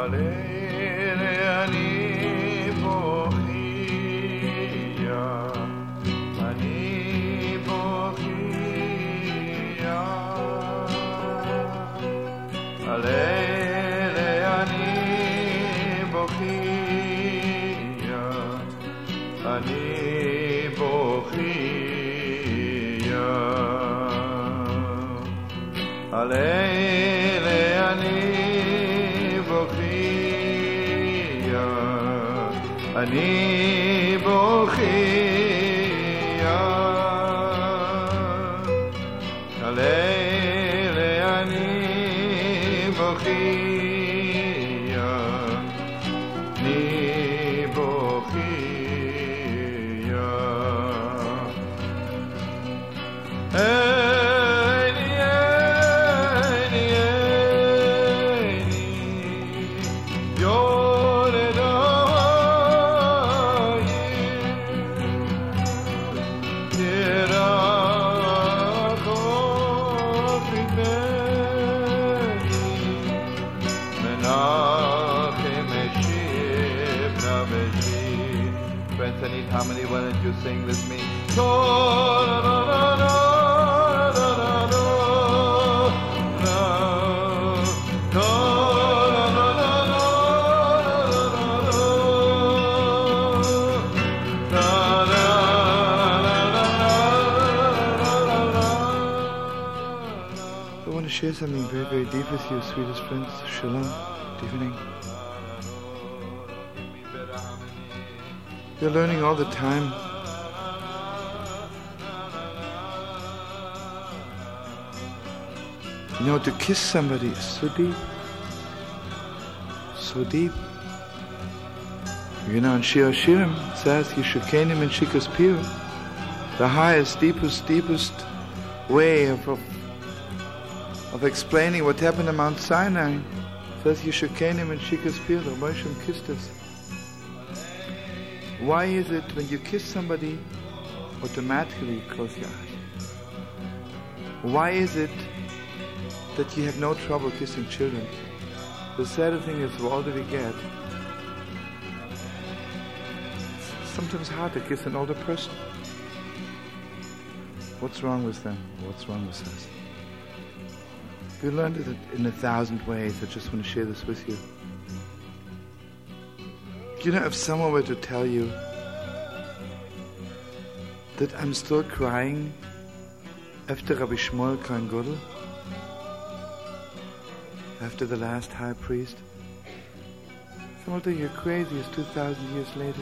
Share something very, very deep with you, sweetest friends. Shalom. Good evening. You're learning all the time. You know, to kiss somebody is so deep. So deep. You know, in Shir Hashirim it says, Yishukenim and Shikas Pir. The highest, deepest way of explaining what happened at Mount Sinai. Says Yishukenim and Shikas Pir, the Moshe kissed us. Why is it when you kiss somebody, automatically you close your eyes? Why is it that you have no trouble kissing children? The saddest thing is, the older we get, it's sometimes hard to kiss an older person. What's wrong with them? What's wrong with us? We learned it in 1,000 ways. I just want to share this with you. You know, if someone were to tell you that I'm still crying after Rabbi Shmuel Kohen Gadol, after the last high priest, someone would think you're crazy. It's 2,000 years later.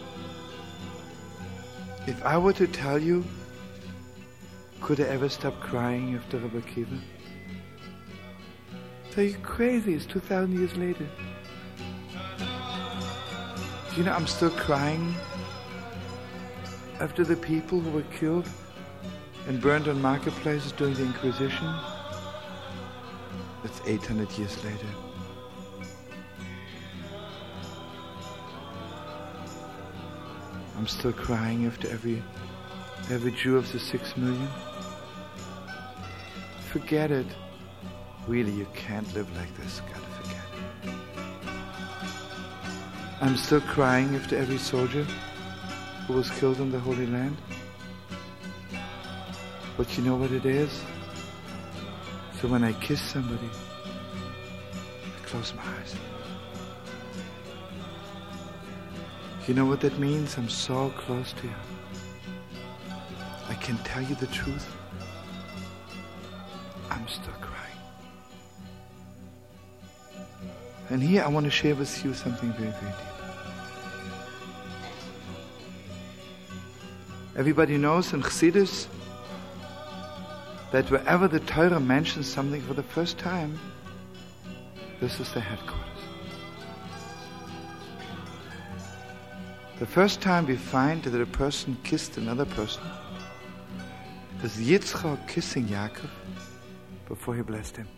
If I were to tell you, could I ever stop crying after Rabbi Akiva? So you're crazy, it's 2,000 years later. You know, I'm still crying after the people who were killed and burned on marketplaces during the Inquisition. That's 800 years later. I'm still crying after every Jew of the 6 million. Forget it. Really, you can't live like this. Gotta forget it. I'm still crying after every soldier who was killed in the Holy Land. But you know what it is? So when I kiss somebody, I close my eyes. You know what that means? I'm so close to you. I can tell you the truth. I'm still crying. And here I want to share with you something very, very deep. Everybody knows in Chassidus that wherever the Torah mentions something for the first time, this is the headquarters. The first time we find that a person kissed another person is Yitzchak kissing Yaakov before he blessed him.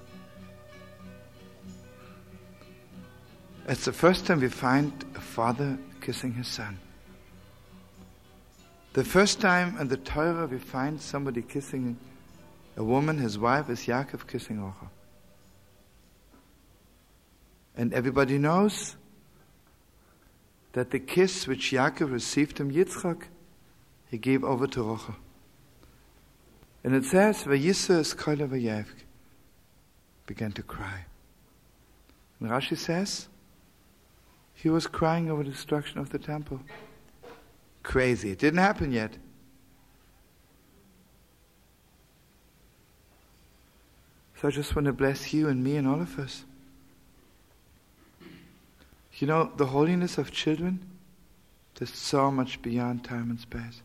It's the first time we find a father kissing his son. The first time in the Torah we find somebody kissing a woman, his wife, is Yaakov kissing Rachel. And everybody knows that the kiss which Yaakov received from Yitzchak, he gave over to Rachel. And it says, Vayisa Eskola Vayevk, began to cry. And Rashi says, he was crying over the destruction of the temple. Crazy. It didn't happen yet. So I just want to bless you and me and all of us. You know, the holiness of children, there's so much beyond time and space.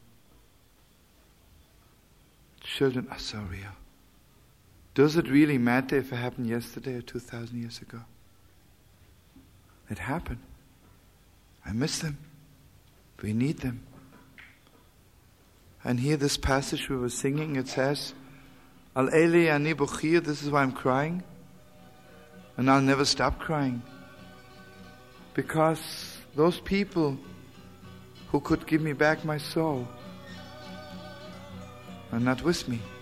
Children are so real. Does it really matter if it happened yesterday or 2,000 years ago? It happened. I miss them. We need them. And here this passage we were singing, it says, Al Eli ani buchir, this is why I'm crying. And I'll never stop crying. Because those people who could give me back my soul are not with me.